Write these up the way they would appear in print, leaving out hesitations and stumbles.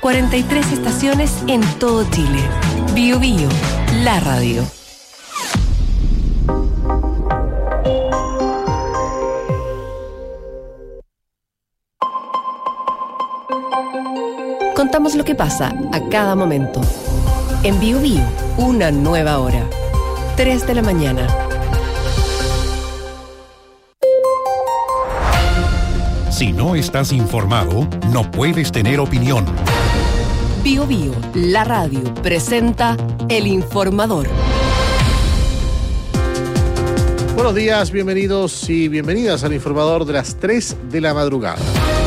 43 estaciones en todo Chile. Bio Bio, la radio. Contamos lo que pasa a cada momento. En Bio Bio, una nueva hora. 3 de la mañana. Si no estás informado, no puedes tener opinión. Bio Bio, la radio, presenta El Informador. Buenos días, bienvenidos y bienvenidas al Informador de las 3 de la madrugada.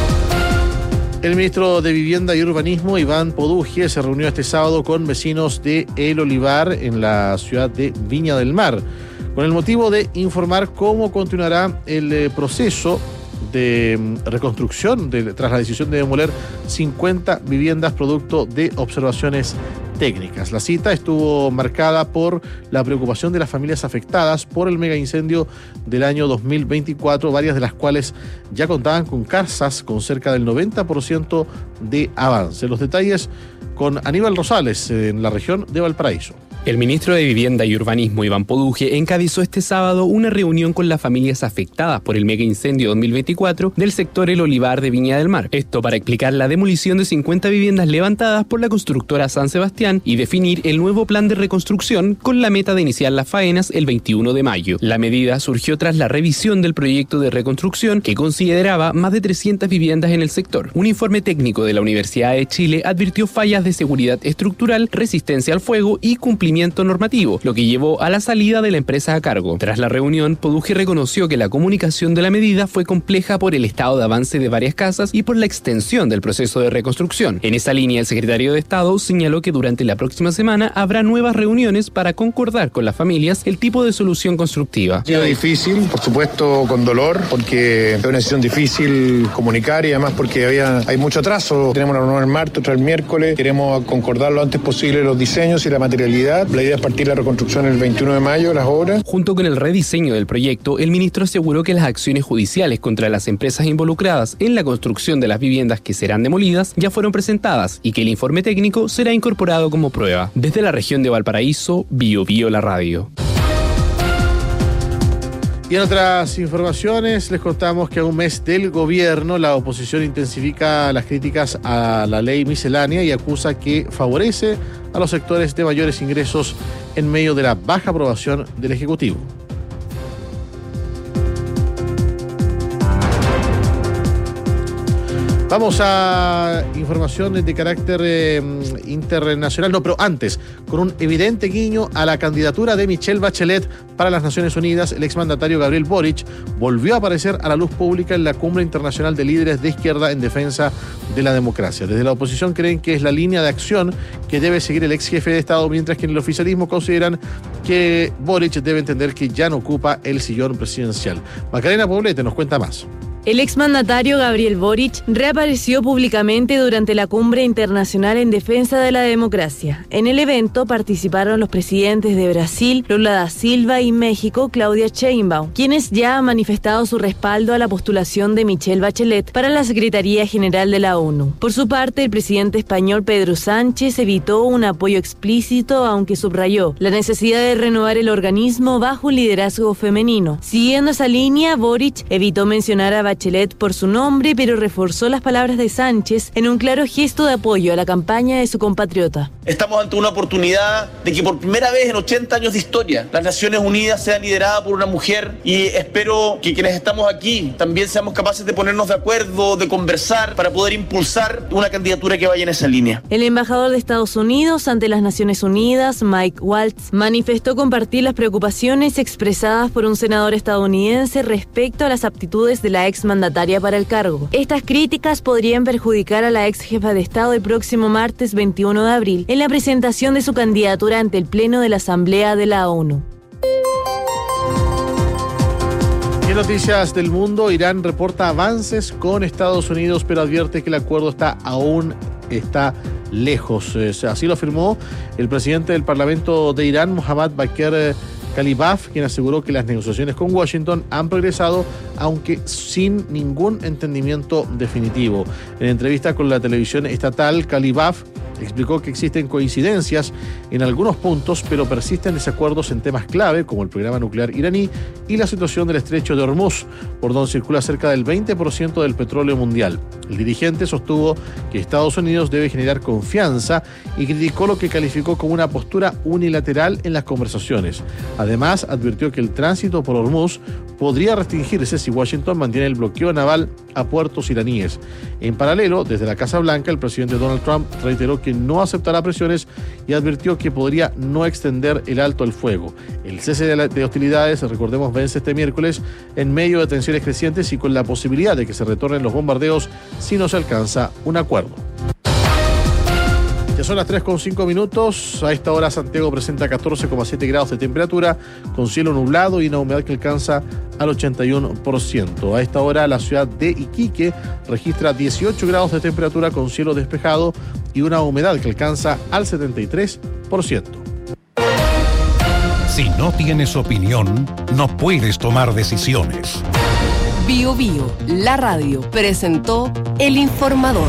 El ministro de Vivienda y Urbanismo, Iván Poduje, se reunió este sábado con vecinos de El Olivar en la ciudad de Viña del Mar, con el motivo de informar cómo continuará el proceso de reconstrucción tras la decisión de demoler 50 viviendas producto de observaciones técnicas. La cita estuvo marcada por la preocupación de las familias afectadas por el mega incendio del año 2024, varias de las cuales ya contaban con casas con cerca del 90% de avance. Los detalles con Aníbal Rosales en la región de Valparaíso. El ministro de Vivienda y Urbanismo, Iván Poduje, encabezó este sábado una reunión con las familias afectadas por el mega incendio 2024 del sector El Olivar de Viña del Mar. Esto para explicar la demolición de 50 viviendas levantadas por la constructora San Sebastián y definir el nuevo plan de reconstrucción con la meta de iniciar las faenas el 21 de mayo. La medida surgió tras la revisión del proyecto de reconstrucción que consideraba más de 300 viviendas en el sector. Un informe técnico de la Universidad de Chile advirtió fallas de seguridad estructural, resistencia al fuego y cumplimiento normativo, lo que llevó a la salida de la empresa a cargo. Tras la reunión, Poduje reconoció que la comunicación de la medida fue compleja por el estado de avance de varias casas y por la extensión del proceso de reconstrucción. En esa línea, el secretario de Estado señaló que durante la próxima semana habrá nuevas reuniones para concordar con las familias el tipo de solución constructiva. Ha sido difícil, por supuesto con dolor, porque es una decisión difícil comunicar y además porque hay mucho atraso. Tenemos una reunión el martes, otra el miércoles, queremos concordar lo antes posible los diseños y la materialidad. La idea es partir la reconstrucción el 21 de mayo, las obras. Junto con el rediseño del proyecto, el ministro aseguró que las acciones judiciales contra las empresas involucradas en la construcción de las viviendas que serán demolidas ya fueron presentadas y que el informe técnico será incorporado como prueba. Desde la región de Valparaíso, Bio Bio, la radio. Y en otras informaciones les contamos que a un mes del gobierno la oposición intensifica las críticas a la ley miscelánea y acusa que favorece a los sectores de mayores ingresos en medio de la baja aprobación del Ejecutivo. Vamos a información de carácter internacional, no, pero antes, con un evidente guiño a la candidatura de Michelle Bachelet para las Naciones Unidas, el exmandatario Gabriel Boric volvió a aparecer a la luz pública en la Cumbre Internacional de Líderes de Izquierda en defensa de la democracia. Desde la oposición creen que es la línea de acción que debe seguir el ex jefe de Estado, mientras que en el oficialismo consideran que Boric debe entender que ya no ocupa el sillón presidencial. Macarena Poblete nos cuenta más. El exmandatario Gabriel Boric reapareció públicamente durante la Cumbre Internacional en Defensa de la Democracia. En el evento participaron los presidentes de Brasil, Lula da Silva, y México, Claudia Sheinbaum, quienes ya han manifestado su respaldo a la postulación de Michelle Bachelet para la Secretaría General de la ONU. Por su parte, el presidente español Pedro Sánchez evitó un apoyo explícito, aunque subrayó la necesidad de renovar el organismo bajo un liderazgo femenino. Siguiendo esa línea, Boric evitó mencionar a Bachelet por su nombre, pero reforzó las palabras de Sánchez en un claro gesto de apoyo a la campaña de su compatriota. Estamos ante una oportunidad de que por primera vez en 80 años de historia las Naciones Unidas sean lideradas por una mujer, y espero que quienes estamos aquí también seamos capaces de ponernos de acuerdo, de conversar para poder impulsar una candidatura que vaya en esa línea. El embajador de Estados Unidos ante las Naciones Unidas, Mike Waltz, manifestó compartir las preocupaciones expresadas por un senador estadounidense respecto a las aptitudes de la exmandataria para el cargo. Estas críticas podrían perjudicar a la ex jefa de Estado el próximo martes 21 de abril en la presentación de su candidatura ante el Pleno de la Asamblea de la ONU. Y en noticias del mundo, Irán reporta avances con Estados Unidos, pero advierte que el acuerdo aún está lejos. Así lo afirmó el presidente del Parlamento de Irán, Mohammad Bakr Calipaf, quien aseguró que las negociaciones con Washington han progresado, aunque sin ningún entendimiento definitivo. En entrevista con la televisión estatal, Calipaf explicó que existen coincidencias en algunos puntos, pero persisten desacuerdos en temas clave, como el programa nuclear iraní y la situación del estrecho de Hormuz, por donde circula cerca del 20% del petróleo mundial. El dirigente sostuvo que Estados Unidos debe generar confianza y criticó lo que calificó como una postura unilateral en las conversaciones. Además, advirtió que el tránsito por Hormuz podría restringirse si Washington mantiene el bloqueo naval a puertos iraníes. En paralelo, desde la Casa Blanca, el presidente Donald Trump reiteró que no aceptará presiones y advirtió que podría no extender el alto al fuego. El cese de hostilidades, recordemos, vence este miércoles en medio de tensiones crecientes y con la posibilidad de que se retornen los bombardeos si no se alcanza un acuerdo. Ya son las 3:05. A esta hora Santiago presenta 14,7 grados de temperatura, con cielo nublado y una humedad que alcanza al 81%. A esta hora la ciudad de Iquique registra 18 grados de temperatura con cielo despejado y una humedad que alcanza al 73%. Si no tienes opinión, no puedes tomar decisiones. Bio Bio, la radio, presentó El Informador.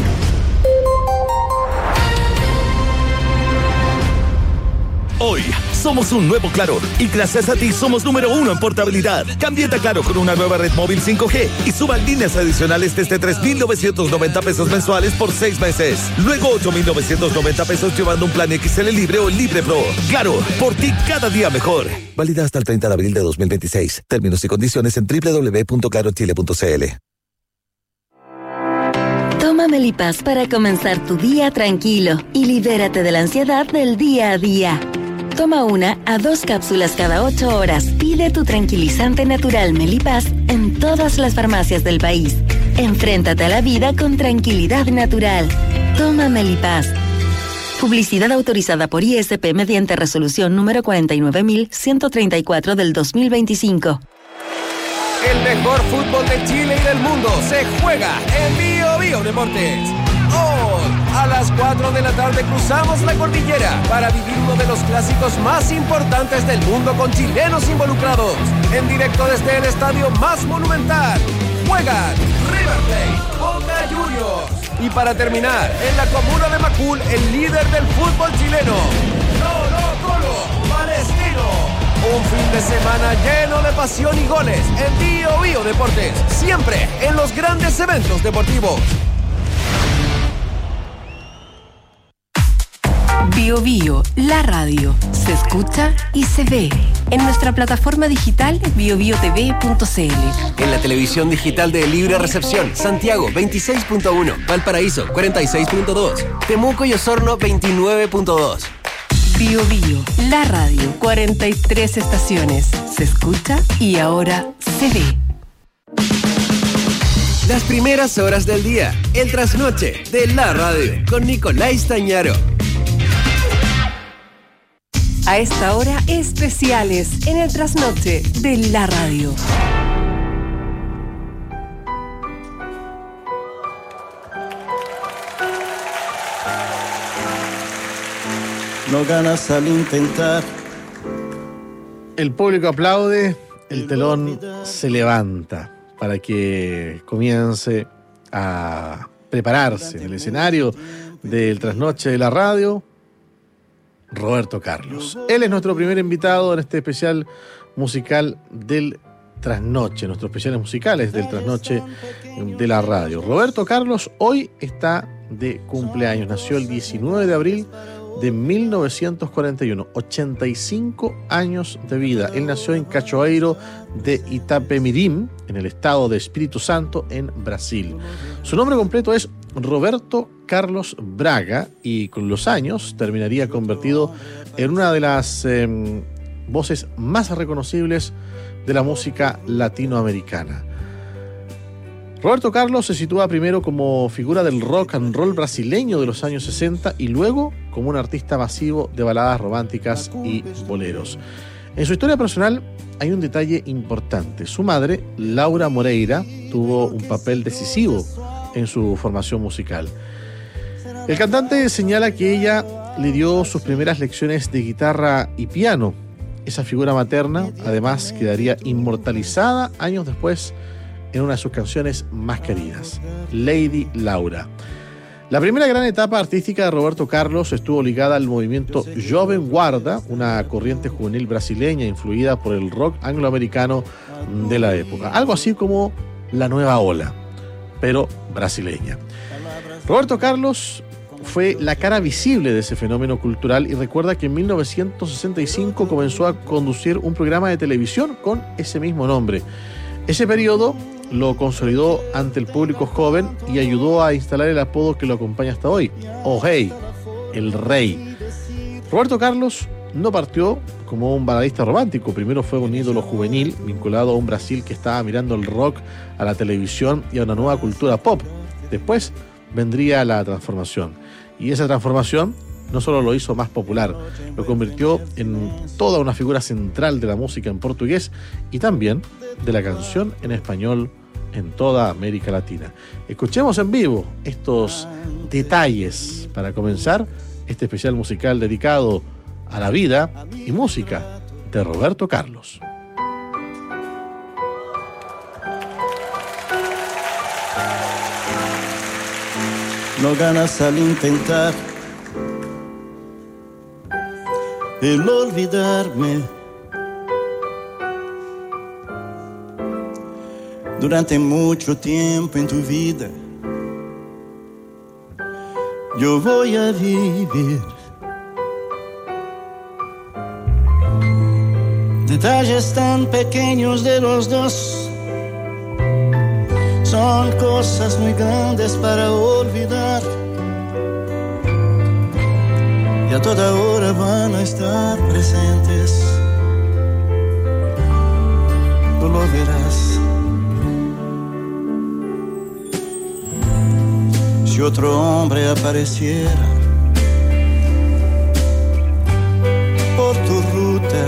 Hoy somos un nuevo Claro y gracias a ti somos número 1 en portabilidad. Cámbiate a Claro con una nueva red móvil 5G y suba líneas adicionales desde 3,990 pesos mensuales por 6 meses. Luego 8,990 pesos llevando un plan XL Libre o Libre Pro. Claro, por ti cada día mejor. Válida hasta el 30 de abril de 2026. Términos y condiciones en www.clarochile.cl. Toma Melipaz para comenzar tu día tranquilo y libérate de la ansiedad del día a día. Toma 1 a 2 cápsulas cada 8 horas. Pide tu tranquilizante natural Melipaz en todas las farmacias del país. Enfréntate a la vida con tranquilidad natural. Toma Melipaz. Publicidad autorizada por ISP mediante resolución número 49.134 del 2025. El mejor fútbol de Chile y del mundo se juega en Bio Bio Deportes. Hoy, a las 4 de la tarde, cruzamos la cordillera para vivir uno de los clásicos más importantes del mundo con chilenos involucrados. En directo desde el estadio más monumental, juegan River Plate, Boca Juniors. Y para terminar, en la comuna de Macul, el líder del fútbol chileno, Colo-Colo, Palestino. Un fin de semana lleno de pasión y goles en Bio Bio Deportes, siempre en los grandes eventos deportivos. Bio Bio, la radio, se escucha y se ve en nuestra plataforma digital biobiotv.cl. En la televisión digital de Libre Recepción, Santiago 26.1, Valparaíso 46.2, Temuco y Osorno 29.2. Bio Bio, la radio, 43 estaciones, se escucha y ahora se ve. Las primeras horas del día, el trasnoche de la radio, con Nicolás Tañaro. A esta hora, especiales en el trasnoche de la radio. No ganas al intentar. El público aplaude, el telón se levanta para que comience a prepararse en el escenario del trasnoche de la radio Roberto Carlos. Él es nuestro primer invitado en este especial musical del trasnoche, nuestros especiales musicales del trasnoche de la radio. Roberto Carlos hoy está de cumpleaños, nació el 19 de abril de 1941, 85 años de vida. Él nació en Cachoeiro de Itapemirim, en el estado de Espírito Santo, en Brasil. Su nombre completo es Roberto Carlos Braga y con los años terminaría convertido en una de las voces más reconocibles de la música latinoamericana. Roberto Carlos se sitúa primero como figura del rock and roll brasileño de los años 60 y luego como un artista masivo de baladas románticas y boleros. En su historia personal hay un detalle importante. Su madre, Laura Moreira, tuvo un papel decisivo en su formación musical. El cantante señala que ella le dio sus primeras lecciones de guitarra y piano esa figura materna, además, quedaría inmortalizada años después en una de sus canciones más queridas, Lady Laura. La primera gran etapa artística de Roberto Carlos estuvo ligada al movimiento Jovem Guarda, una corriente juvenil brasileña influida por el rock angloamericano de la época. Algo así como la nueva ola, pero brasileña. Roberto Carlos fue la cara visible de ese fenómeno cultural y recuerda que en 1965 comenzó a conducir un programa de televisión con ese mismo nombre. Ese periodo lo consolidó ante el público joven y ayudó a instalar el apodo que lo acompaña hasta hoy, O Rei, el rey. Roberto Carlos no partió como un baladista romántico. Primero fue un ídolo juvenil vinculado a un Brasil que estaba mirando el rock, a la televisión y a una nueva cultura pop. Después vendría la transformación. Y esa transformación no solo lo hizo más popular, lo convirtió en toda una figura central de la música en portugués y también de la canción en español en toda América Latina. Escuchemos en vivo estos detalles para comenzar este especial musical dedicado a la vida y música de Roberto Carlos. No ganas al intentar el olvidarme. Durante mucho tiempo en tu vida yo voy a vivir detalles tan pequeños de los dos. Son cosas muy grandes para olvidar y a toda hora van a estar presentes. Tú lo verás. Si otro hombre apareciera por tu ruta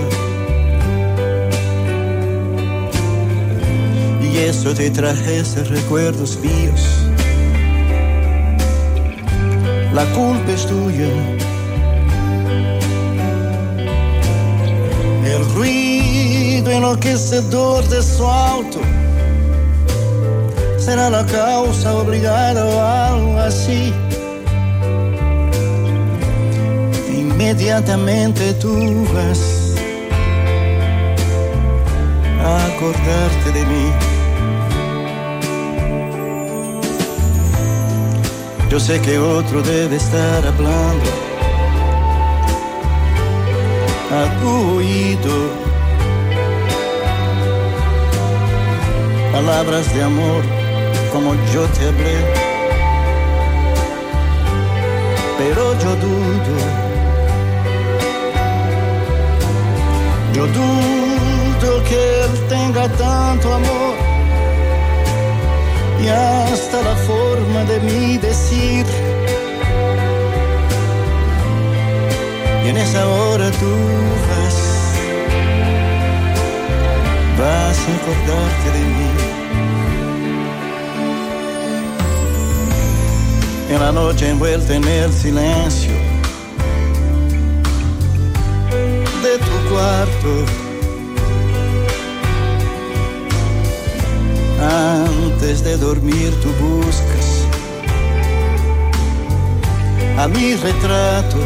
y eso te trajese recuerdos míos, la culpa es tuya. El ruido enloquecedor de su auto será la causa obligada o algo así. Inmediatamente tú vas a acordarte de mí. Yo sé que otro debe estar hablando a tu oído palabras de amor como yo te hablé, pero yo dudo que él tenga tanto amor y hasta la forma de mí decir. Y en esa hora tú vas a acordarte de mí. En la noche envuelta en el silencio de tu cuarto, antes de dormir tú buscas a mi retrato,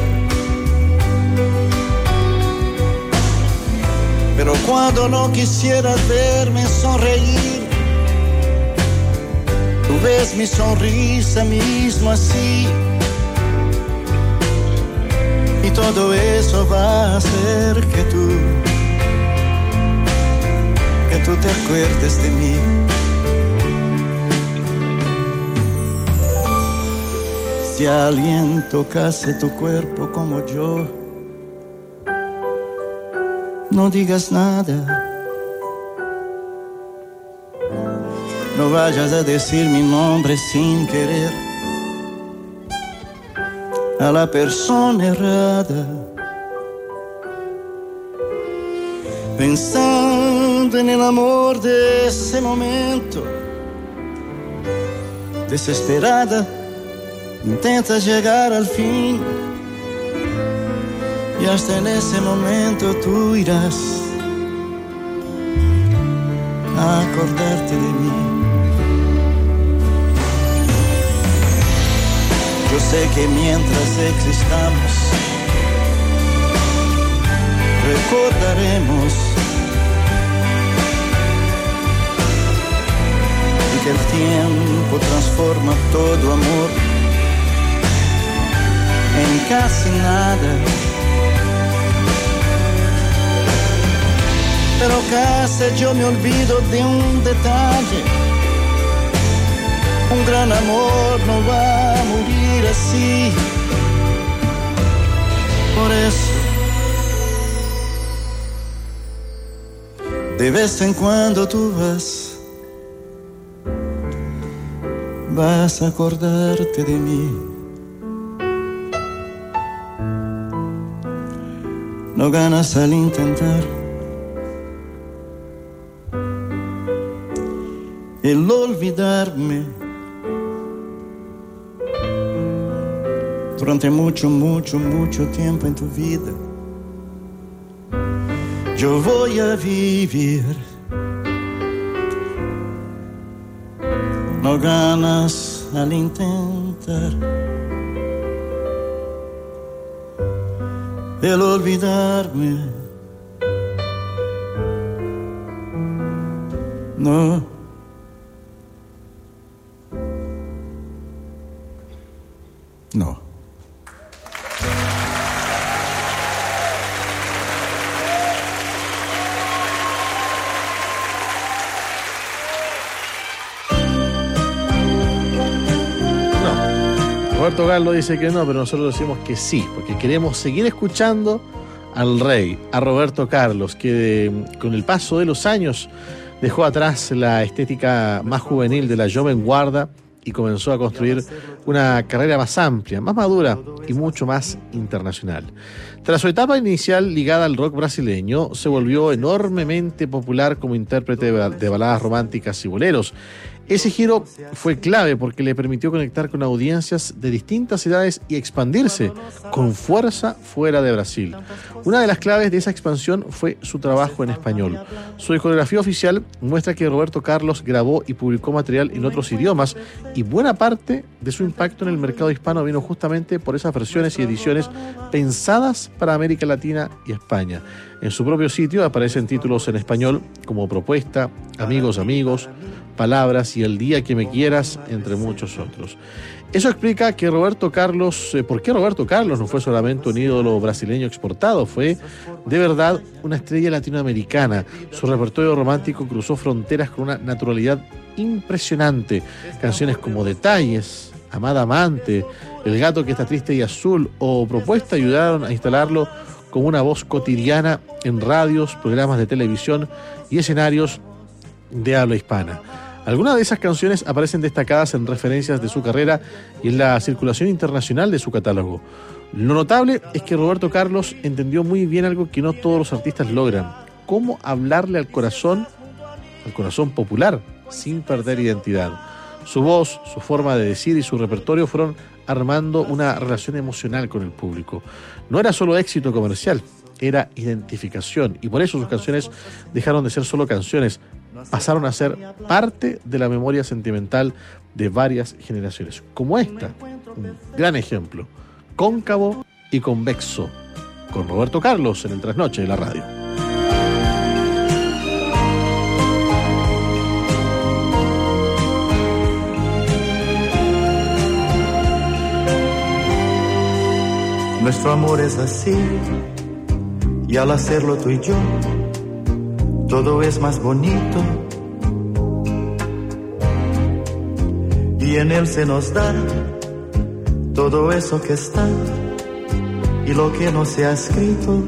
pero cuando no quisieras verme sonreír, tú ves mi sonrisa mismo así, y todo eso va a hacer que tú te acuerdes de mí. Si alguien tocase tu cuerpo como yo, no digas nada. No vayas a decir mi nombre sin querer a la persona errada. Pensando en el amor de ese momento, desesperada, intentas llegar al fin, y hasta en ese momento tú irás a acordarte de mí. Yo sé que mientras existamos recordaremos y que el tiempo transforma todo amor en casi nada. Pero casi yo me olvido de un detalle. Un gran amor no va a morir así. Por eso, de vez en cuando tú vas a acordarte de mí. No ganas al intentar el olvidarme. Durante mucho, mucho, mucho tiempo en tu vida yo voy a vivir. No ganas al intentar el olvidarme. No. No. Roberto Carlos dice que no, pero nosotros decimos que sí, porque queremos seguir escuchando al rey, a Roberto Carlos, que con el paso de los años dejó atrás la estética más juvenil de la joven guarda y comenzó a construir una carrera más amplia, más madura y mucho más internacional. Tras su etapa inicial ligada al rock brasileño, se volvió enormemente popular como intérprete de baladas románticas y boleros. Ese giro fue clave porque le permitió conectar con audiencias de distintas edades y expandirse con fuerza fuera de Brasil. Una de las claves de esa expansión fue su trabajo en español. Su discografía oficial muestra que Roberto Carlos grabó y publicó material en otros idiomas y buena parte de su impacto en el mercado hispano vino justamente por esas versiones y ediciones pensadas para América Latina y España. En su propio sitio aparecen títulos en español como Propuesta, Amigos, Palabras y El día que me quieras, entre muchos otros. Eso explica que Roberto Carlos, por qué Roberto Carlos no fue solamente un ídolo brasileño exportado, fue de verdad una estrella latinoamericana. Su repertorio romántico cruzó fronteras con una naturalidad impresionante. Canciones como Detalles, Amada Amante, El gato que está triste y azul o Propuesta ayudaron a instalarlo como una voz cotidiana en radios, programas de televisión y escenarios de habla hispana. Algunas de esas canciones aparecen destacadas en referencias de su carrera y en la circulación internacional de su catálogo. Lo notable es que Roberto Carlos entendió muy bien algo que no todos los artistas logran: cómo hablarle al corazón popular, sin perder identidad. Su voz, su forma de decir y su repertorio fueron armando una relación emocional con el público. No era solo éxito comercial, era identificación, y por eso sus canciones dejaron de ser solo canciones, pasaron a ser parte de la memoria sentimental de varias generaciones, como esta, un gran ejemplo, Cóncavo y Convexo, con Roberto Carlos en el Trasnoche de la radio. Nuestro amor es así, y al hacerlo tú y yo, todo es más bonito, y en él se nos da todo eso que está y lo que no se ha escrito.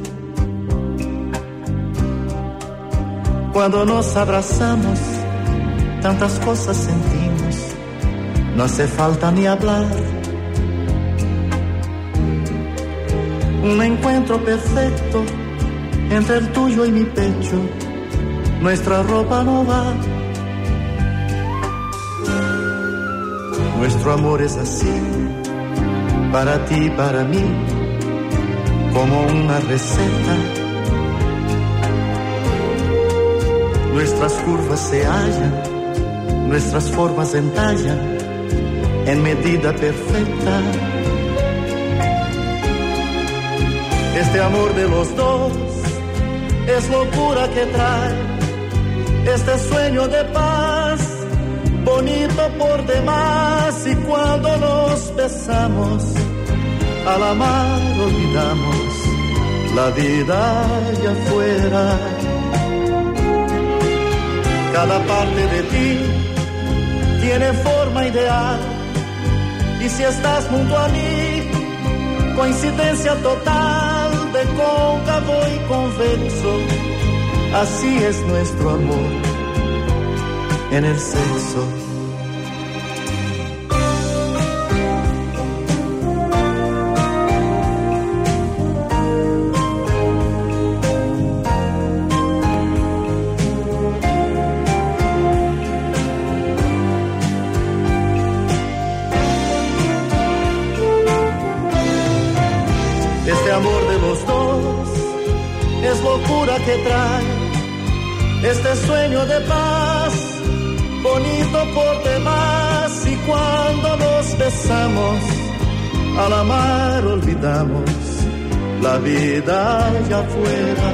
Cuando nos abrazamos, tantas cosas sentimos, no hace falta ni hablar. Un encuentro perfecto entre el tuyo y mi pecho, nuestra ropa no va. Nuestro amor es así, para ti y para mí, como una receta. Nuestras curvas se hallan, nuestras formas entallan en medida perfecta. Este amor de los dos es locura que trae este sueño de paz, bonito por demás. Y cuando nos besamos, al amar olvidamos la vida allá afuera. Cada parte de ti tiene forma ideal, y si estás junto a mí, coincidencia total de cóncavo y convexo. Así es nuestro amor en el sexo. Este amor de los dos es locura que trae este sueño de paz, bonito por demás. Y cuando nos besamos, al amar olvidamos la vida allá afuera.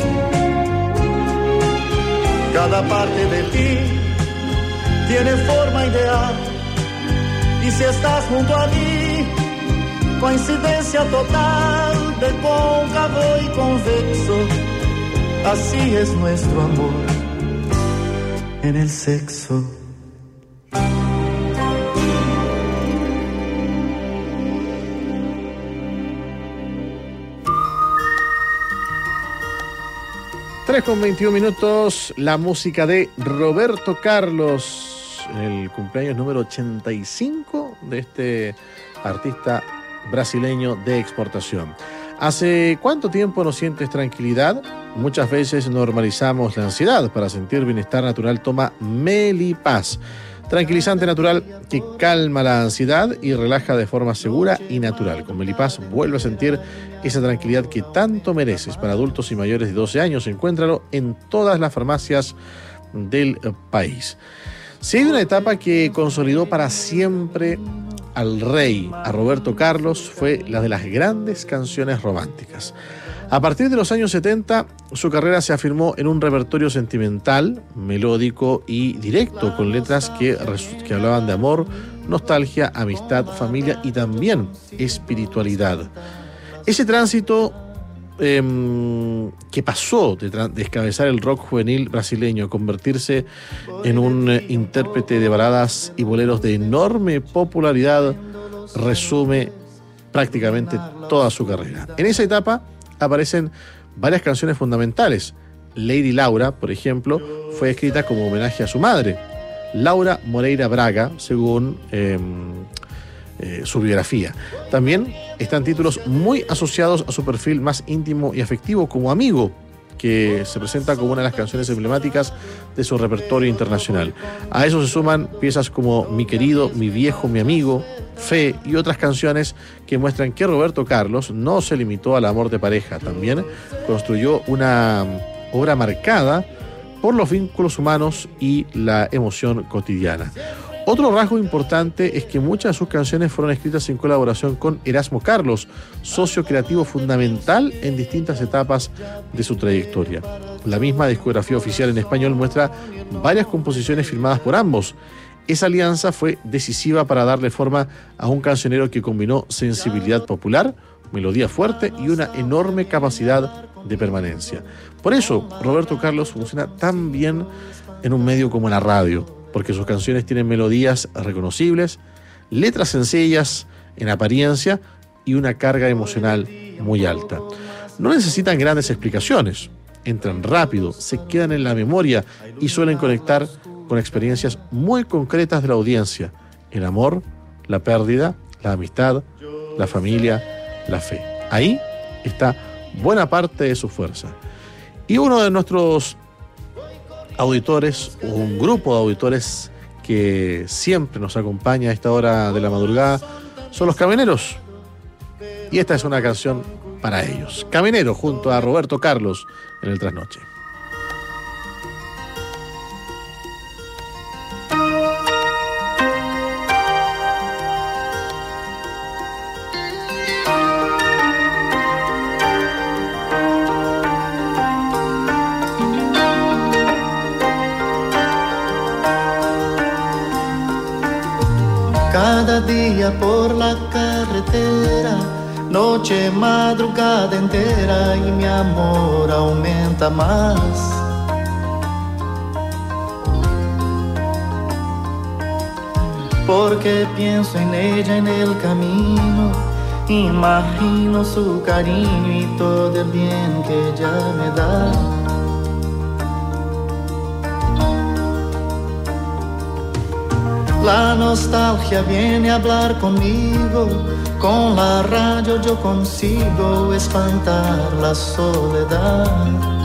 Cada parte de ti tiene forma ideal, y si estás junto a mí, coincidencia total de cóncavo y convexo. Así es nuestro amor en el sexo. Con 21 minutos, la música de Roberto Carlos, el cumpleaños número 85 de este artista brasileño de exportación. ¿Hace cuánto tiempo no sientes tranquilidad? Muchas veces normalizamos la ansiedad. Para sentir bienestar natural, toma Melipaz, tranquilizante natural que calma la ansiedad y relaja de forma segura y natural. Con Melipaz vuelve a sentir esa tranquilidad que tanto mereces. Para adultos y mayores de 12 años, encuéntralo en todas las farmacias del país. Si hay una etapa que consolidó para siempre al rey, a Roberto Carlos, fue la de las grandes canciones románticas. A partir de los años 70, su carrera se afirmó en un repertorio sentimental, melódico y directo, con letras que hablaban de amor, nostalgia, amistad, familia y también espiritualidad. Ese tránsito que pasó de descabezar el rock juvenil brasileño a convertirse en un intérprete de baladas y boleros de enorme popularidad resume prácticamente toda su carrera. En esa etapa aparecen varias canciones fundamentales. Lady Laura, por ejemplo, fue escrita como homenaje a su madre, Laura Moreira Braga, según su biografía. También están títulos muy asociados a su perfil más íntimo y afectivo, como Amigo, que se presenta como una de las canciones emblemáticas de su repertorio internacional. A eso se suman piezas como Mi querido, mi viejo, mi amigo, Fe y otras canciones que muestran que Roberto Carlos no se limitó al amor de pareja, también construyó una obra marcada por los vínculos humanos y la emoción cotidiana. Otro rasgo importante es que muchas de sus canciones fueron escritas en colaboración con Erasmo Carlos, socio creativo fundamental en distintas etapas de su trayectoria. La misma discografía oficial en español muestra varias composiciones firmadas por ambos. Esa alianza fue decisiva para darle forma a un cancionero que combinó sensibilidad popular, melodía fuerte y una enorme capacidad de permanencia. Por eso, Roberto Carlos funciona tan bien en un medio como la radio, porque sus canciones tienen melodías reconocibles, letras sencillas en apariencia y una carga emocional muy alta. No necesitan grandes explicaciones, entran rápido, se quedan en la memoria y suelen conectar con experiencias muy concretas de la audiencia: el amor, la pérdida, la amistad, la familia, la fe. Ahí está buena parte de su fuerza. Y uno de nuestros auditores, un grupo de auditores que siempre nos acompaña a esta hora de la madrugada, son los camioneros. y esta es una canción para ellos. Caminero junto a Roberto Carlos en el Trasnoche. Cada día por la carretera, noche, madrugada entera, y mi amor aumenta más. Porque pienso en ella en el camino, imagino su cariño y todo el bien que ella me da. La nostalgia viene a hablar conmigo, con la radio yo consigo espantar la soledad.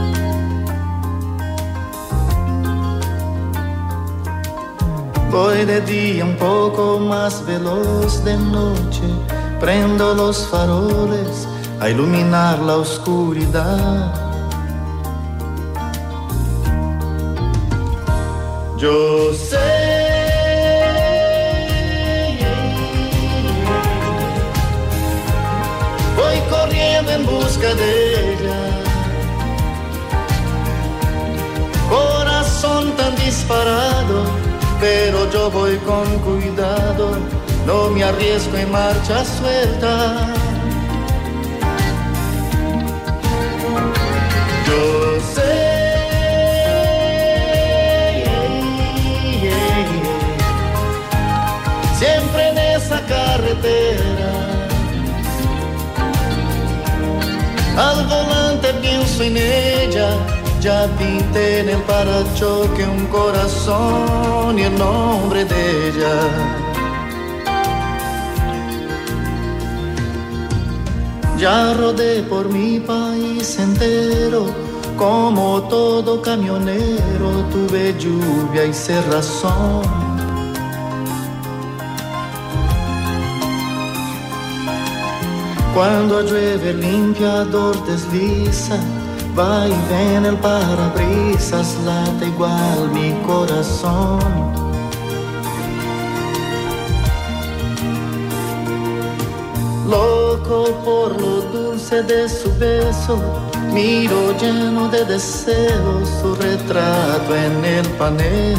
Voy de día un poco más veloz, de noche prendo los faroles a iluminar la oscuridad. Yo sé, en busca de ella, corazón tan disparado, pero yo voy con cuidado, no me arriesgo en marcha suelta. Yo sé, siempre en esa carretera, al volante pienso en ella, ya pinté en el parachoque un corazón y el nombre de ella. Ya rodé por mi país entero, como todo camionero, tuve lluvia y cerrazón. Cuando llueve el limpiador desliza, va y ven el parabrisas, late igual mi corazón. Loco por lo dulce de su beso, miro lleno de deseos su retrato en el panel.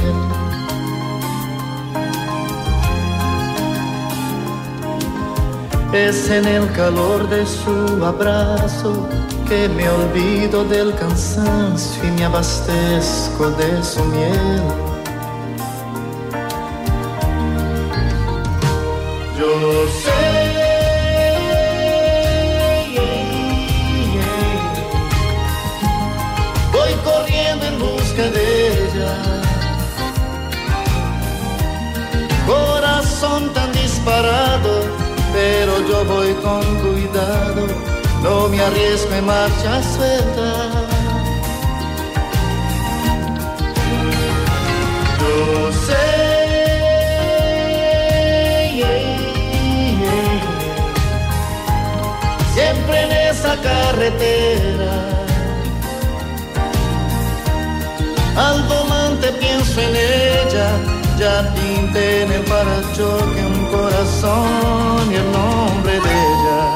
Es en el calor de su abrazo que me olvido del cansancio y me abastezco de su miel. Yo sé, voy corriendo en busca de ella, corazón tan disparado, pero yo voy con cuidado, no me arriesgo en marcha suelta. Yo sé, siempre en esa carretera, al volante pienso en ella, ya pinté en el parachoque un corazón y el nombre de ella.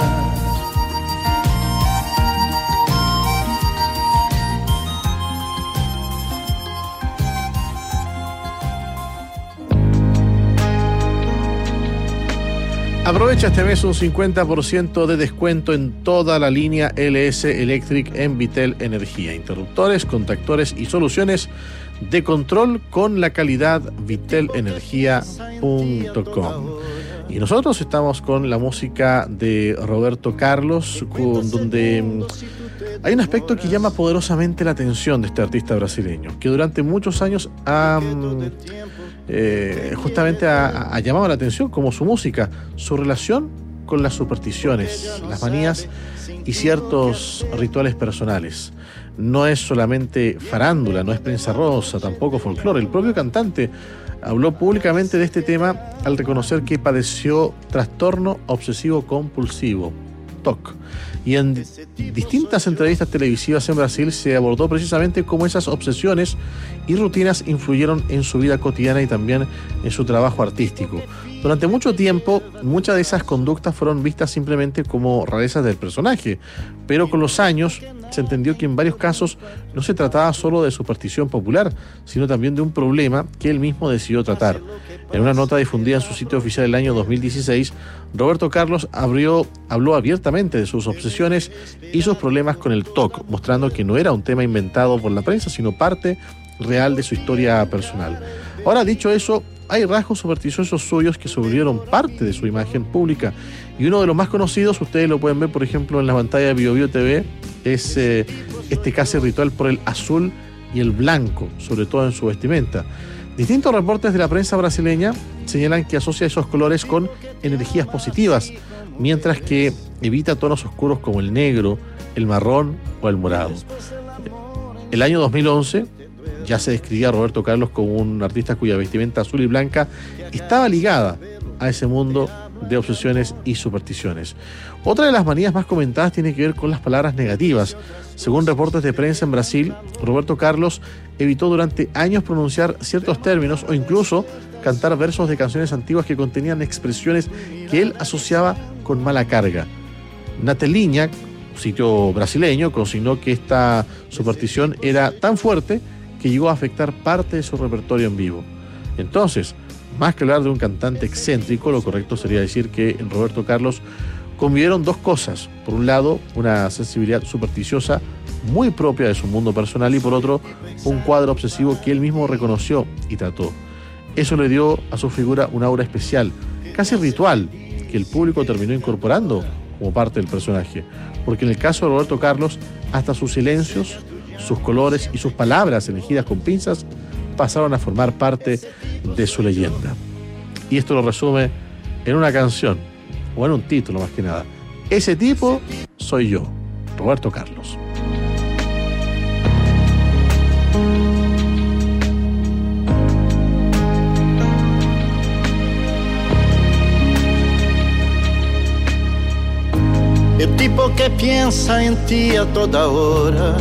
Aprovecha este mes un 50% de descuento en toda la línea LS Electric en Vitel Energía. Interruptores, contactores y soluciones de control con la calidad vitelenergia.com. Y nosotros estamos con la música de Roberto Carlos, donde hay un aspecto que llama poderosamente la atención de este artista brasileño, que durante muchos años ha llamado la atención, como su música, su relación con las supersticiones, las manías y ciertos rituales personales. No es solamente farándula, no es prensa rosa, tampoco folclore. El propio cantante habló públicamente de este tema al reconocer que padeció trastorno obsesivo compulsivo. TOC. Y en distintas entrevistas televisivas en Brasil se abordó precisamente cómo esas obsesiones y rutinas influyeron en su vida cotidiana y también en su trabajo artístico. Durante mucho tiempo, muchas de esas conductas fueron vistas simplemente como rarezas del personaje, pero con los años se entendió que en varios casos no se trataba solo de superstición popular, sino también de un problema que él mismo decidió tratar. En una nota difundida en su sitio oficial el año 2016, Roberto Carlos habló abiertamente de sus obsesiones y sus problemas con el TOC, mostrando que no era un tema inventado por la prensa, sino parte real de su historia personal. Ahora, dicho eso, hay rasgos supersticiosos suyos que se volvieron parte de su imagen pública, y uno de los más conocidos, ustedes lo pueden ver por ejemplo en la pantalla de Bio Bio TV, es este casi ritual por el azul y el blanco, sobre todo en su vestimenta. Distintos reportes de la prensa brasileña señalan que asocia esos colores con energías positivas, mientras que evita tonos oscuros como el negro, el marrón o el morado. El año 2011 ya se describía a Roberto Carlos como un artista cuya vestimenta azul y blanca estaba ligada a ese mundo de obsesiones y supersticiones. Otra de las manías más comentadas tiene que ver con las palabras negativas. Según reportes de prensa en Brasil, Roberto Carlos evitó durante años pronunciar ciertos términos o incluso cantar versos de canciones antiguas que contenían expresiones que él asociaba con mala carga. Natelinha, sitio brasileño, consignó que esta superstición era tan fuerte que llegó a afectar parte de su repertorio en vivo. Entonces, más que hablar de un cantante excéntrico, lo correcto sería decir que en Roberto Carlos convivieron dos cosas. Por un lado, una sensibilidad supersticiosa muy propia de su mundo personal, y por otro, un cuadro obsesivo que él mismo reconoció y trató. Eso le dio a su figura una aura especial, casi ritual, que el público terminó incorporando como parte del personaje. Porque en el caso de Roberto Carlos, hasta sus silencios, sus colores y sus palabras elegidas con pinzas pasaron a formar parte de su leyenda. Y esto lo resume en una canción, o en un título más que nada. Ese tipo soy yo, Roberto Carlos. El tipo que piensa en ti a toda hora,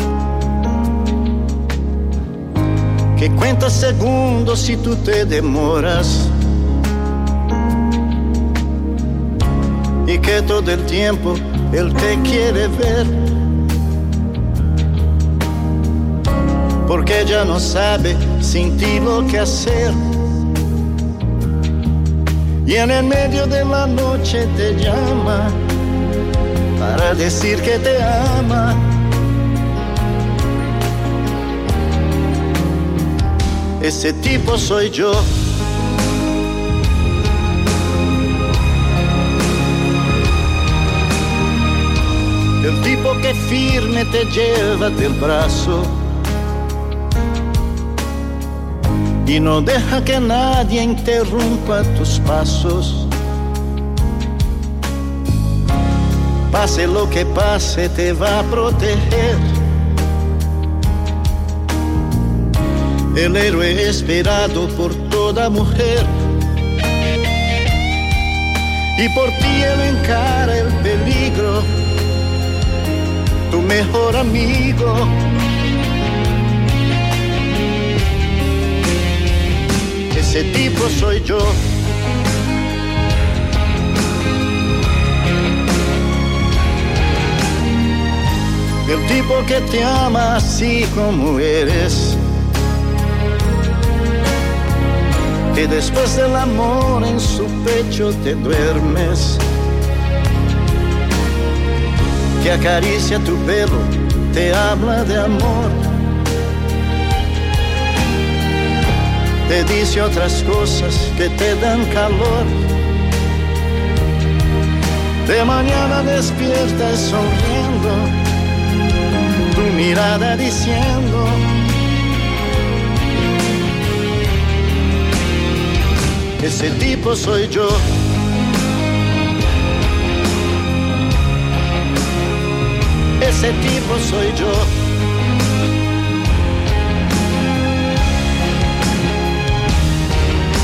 que cuenta segundos si tú te demoras, y que todo el tiempo él te quiere ver, porque ya no sabe sin ti lo que hacer, y en el medio de la noche te llama para decir que te ama. Ese tipo soy yo. El tipo que firme te lleva del brazo y no deja que nadie interrumpa tus pasos. Pase lo que pase, te va a proteger. El héroe esperado por toda mujer, y por ti él encara el peligro, tu mejor amigo. Ese tipo soy yo. El tipo que te ama así como eres, que después del amor en su pecho te duermes, que acaricia tu pelo, te habla de amor, te dice otras cosas que te dan calor. De mañana despiertas sonriendo, tu mirada diciendo: ese tipo soy yo. Ese tipo soy yo.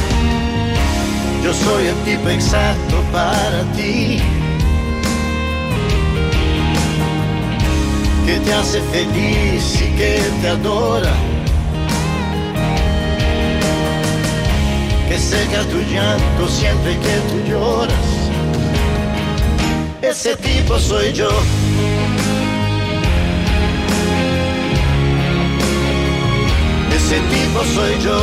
Yo soy el tipo exacto para ti. que te hace feliz y que te adora, que seca tu llanto siempre que tú lloras. Ese tipo soy yo. Ese tipo soy yo.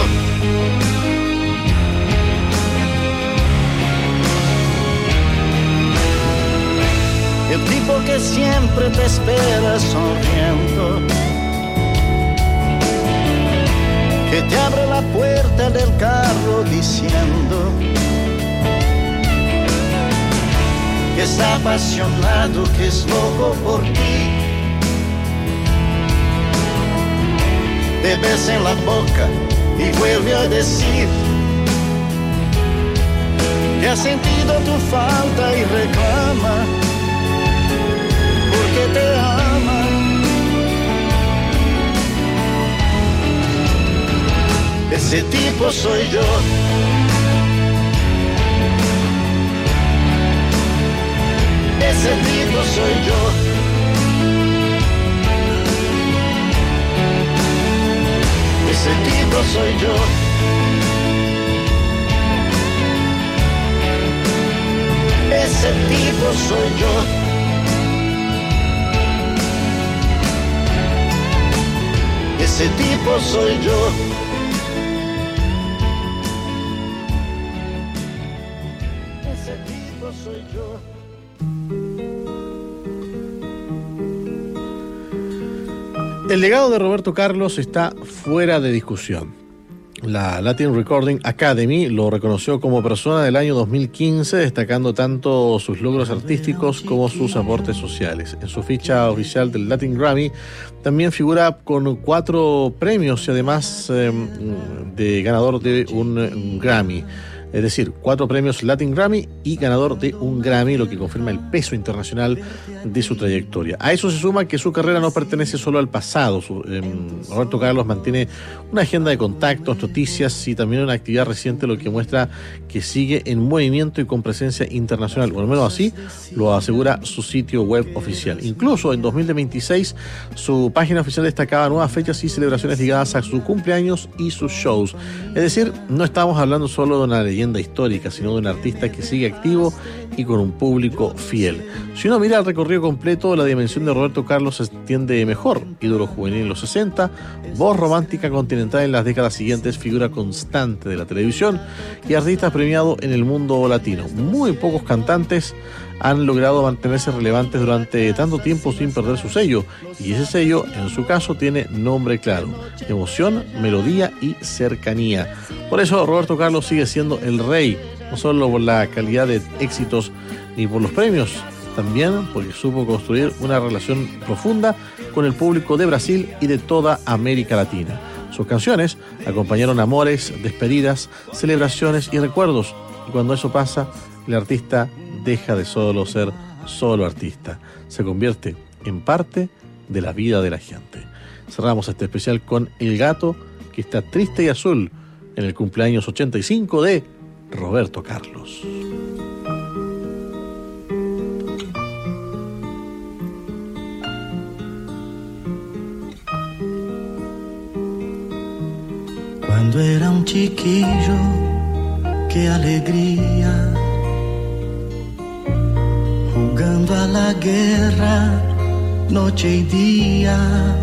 El tipo que siempre te espera sonriendo, que te abre la puerta del carro diciendo que está apasionado, que es loco por ti. Te besa en la boca y vuelve a decir que ha sentido tu falta y reclama porque te ama. Ese tipo soy yo. Ese tipo soy yo. Ese tipo soy yo. Ese tipo soy yo. Ese tipo soy yo. Ese tipo soy yo. El legado de Roberto Carlos está fuera de discusión. La Latin Recording Academy lo reconoció como persona del año 2015, destacando tanto sus logros artísticos como sus aportes sociales. En su ficha oficial del Latin Grammy también figura con 4 premios y además de ganador de un Grammy. Es decir, 4 premios Latin Grammy y ganador de un Grammy, lo que confirma el peso internacional de su trayectoria. A eso se suma que su carrera no pertenece solo al pasado. Roberto Carlos mantiene una agenda de contactos, noticias y también una actividad reciente, lo que muestra que sigue en movimiento y con presencia internacional, o al menos así lo asegura su sitio web oficial. Incluso en 2026 su página oficial destacaba nuevas fechas y celebraciones ligadas a su cumpleaños y sus shows. Es decir, no estamos hablando solo de una leyenda histórica, sino de un artista que sigue activo y con un público fiel. Si uno mira el recorrido completo, la dimensión de Roberto Carlos se entiende mejor. Ídolo juvenil en los 60, voz romántica continental en las décadas siguientes, figura constante de la televisión y artista premiado en el mundo latino. Muy pocos cantantes han logrado mantenerse relevantes durante tanto tiempo sin perder su sello, y ese sello, en su caso, tiene nombre claro: emoción, melodía y cercanía. Por eso Roberto Carlos sigue siendo el rey, no solo por la calidad de éxitos ni por los premios, también porque supo construir una relación profunda con el público de Brasil y de toda América Latina. Sus canciones acompañaron amores, despedidas, celebraciones y recuerdos, y cuando eso pasa, el artista deja de solo ser solo artista, se convierte en parte de la vida de la gente. Cerramos este especial con El Gato, que está triste y azul en el cumpleaños 85 de Roberto Carlos. Cuando era un chiquillo, qué alegría, jugando a la guerra noche y día,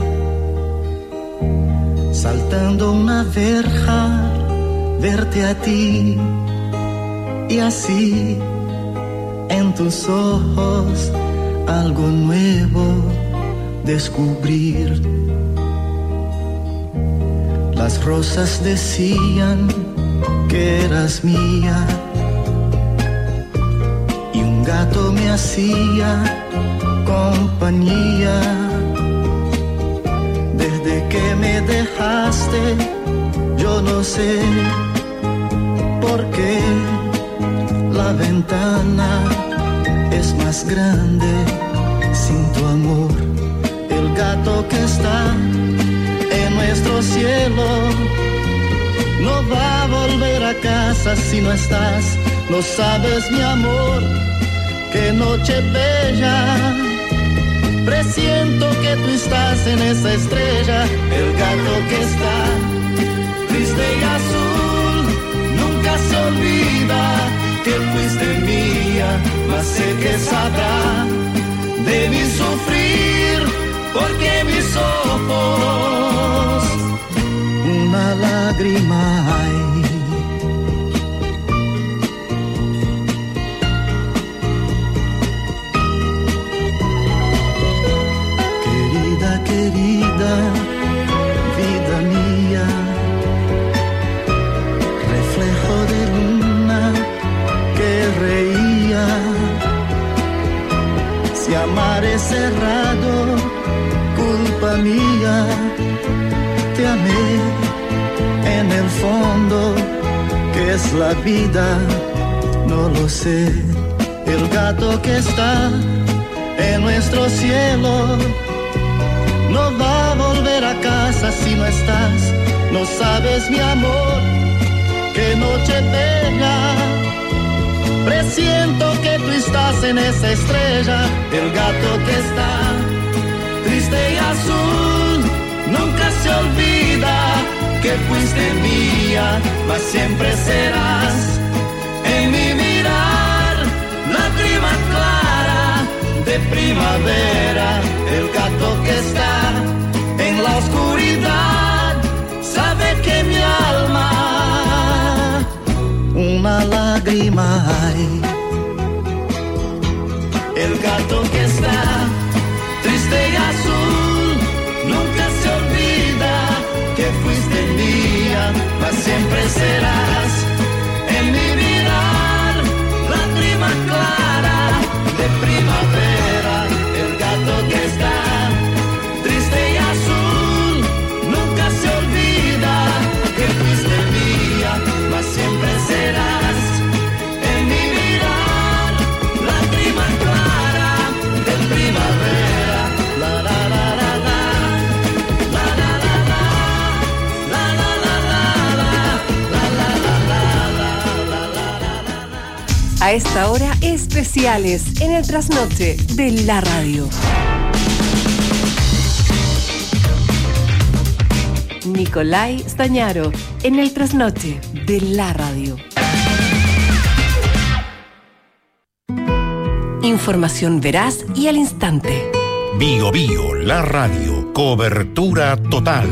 saltando una verja, verte a ti y así en tus ojos algo nuevo descubrir. Las rosas decían que eras mía y un gato me hacía compañía. Desde que me dejaste, yo no sé por qué la ventana es más grande sin tu amor. El gato que está en nuestro cielo no va a volver a casa si no estás. No sabes, mi amor, qué noche bella, presiento que que tú estás en esa estrella, el gato que está triste y azul. Nunca se olvida que fuiste mía, mas sé que sabrá de mi sufrir, porque mis ojos una lágrima hay. Querida, vida mía, reflejo de luna que reía. Si amar es cerrado, culpa mía, te amé en el fondo, que es la vida, no lo sé. El gato que está en nuestro cielo no va a volver a casa si no estás. No sabes, mi amor, qué noche bella. Presiento que tú estás en esa estrella. El gato que está triste y azul. Nunca se olvida que fuiste mía, mas siempre serás en mi mirar. Lágrima clara de primavera, el gato que está en la oscuridad sabe que mi alma una lágrima hay. El gato que está triste y azul nunca se olvida que fuiste mía, mas siempre serás en mi mirar. Lágrima clara de primavera, el gato que está triste y azul, nunca se olvida que fuiste mía, mas siempre serás en mi mirar. Lágrima clara de primavera, la la la la la, la la la la, la la la la, la la la la. A esta hora, especiales en el trasnoche de la radio. Nicolai Stañaro en el trasnoche de la radio. Información veraz y al instante. Bio Bio, la radio. Cobertura total.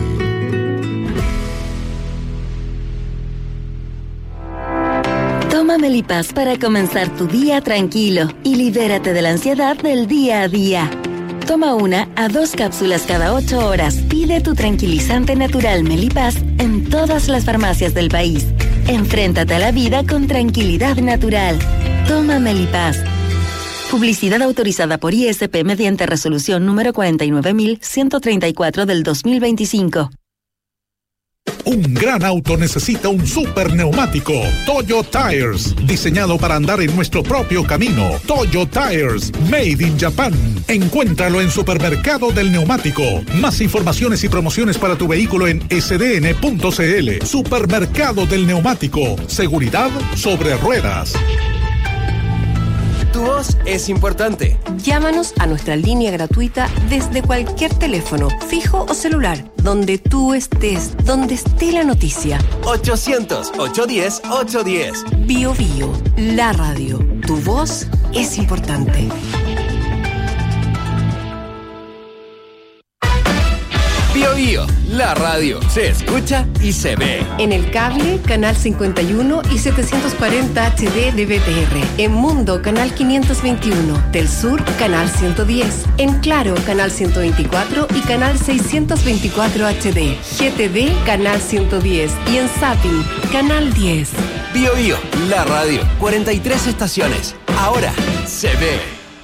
Toma Melipaz para comenzar tu día tranquilo y libérate de la ansiedad del día a día. Toma 1 a 2 cápsulas cada 8 horas. Pide tu tranquilizante natural Melipaz en todas las farmacias del país. Enfréntate a la vida con tranquilidad natural. Toma Melipaz. Publicidad autorizada por ISP mediante resolución número 49134 del 2025. Un gran auto necesita un super neumático. Toyo Tires, diseñado para andar en nuestro propio camino. Toyo Tires, made in Japan. Encuéntralo en Supermercado del Neumático. Más informaciones y promociones para tu vehículo en sdn.cl. Supermercado del Neumático. Seguridad sobre ruedas. Tu voz es importante. Llámanos a nuestra línea gratuita desde cualquier teléfono, fijo o celular, donde tú estés, donde esté la noticia. 800-810-810. Bio Bio, la radio. Tu voz es importante. Bio Bio, la radio. Se escucha y se ve. En el cable, canal 51 y 740 HD de BTR. En Mundo, canal 521. Del Sur, canal 110. En Claro, canal 124 y canal 624 HD. GTV, canal 110. Y en Zapping, canal 10. Bio Bio, la radio. 43 estaciones. Ahora se ve.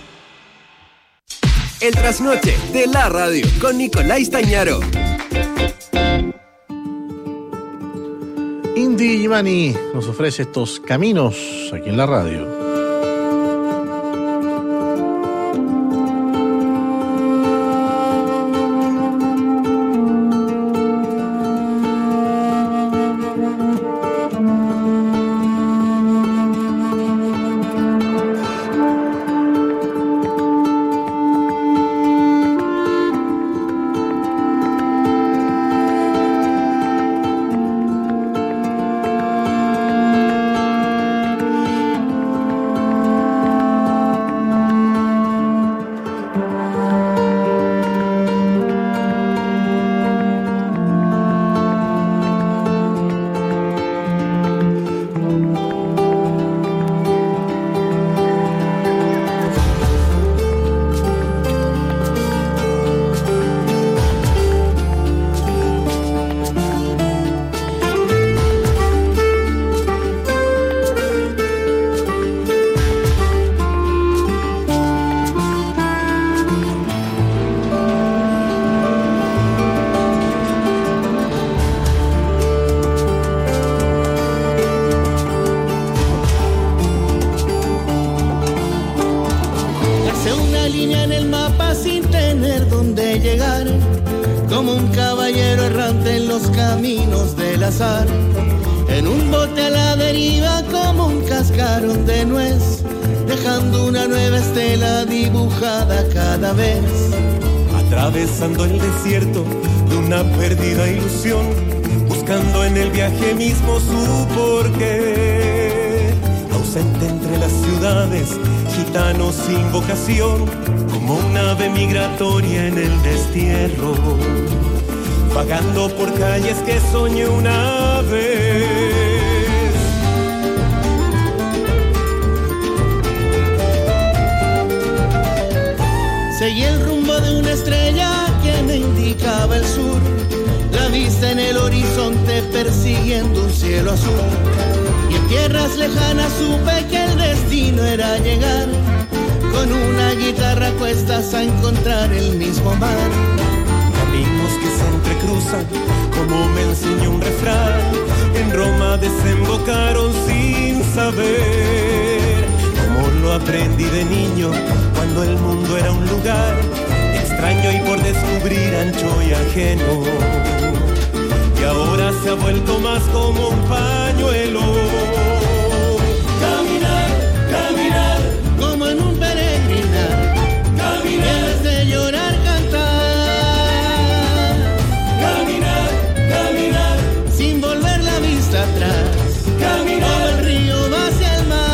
El trasnoche de la radio con Nicolai Stañaro. Inti Illimani nos ofrece estos caminos aquí en la radio. iba sin tener dónde llegar, como un caballero errante en los caminos del azar, en un bote a la deriva como un cascarón de nuez, dejando una nueva estela dibujada cada vez. Atravesando el desierto de una perdida ilusión, buscando en el viaje mismo su porqué. Ausente entre las ciudades, gitano sin vocación, como un ave migratoria en el destierro, vagando por calles que soñé una vez. Seguí el rumbo de una estrella que me indicaba el sur, la vista en el horizonte persiguiendo un cielo azul. Y en tierras lejanas supe que el destino era llegar, con una guitarra a cuestas a encontrar el mismo mar. Caminos que se entrecruzan, como me enseñó un refrán, en Roma desembocaron sin saber. Como lo aprendí de niño, cuando el mundo era un lugar extraño y por descubrir ancho y ajeno, y ahora se ha vuelto más como un pañuelo. Caminar, caminar, como en un peregrinar, caminar, es de llorar, cantar. Caminar, caminar, sin volver la vista atrás, caminar, como el río va hacia el mar.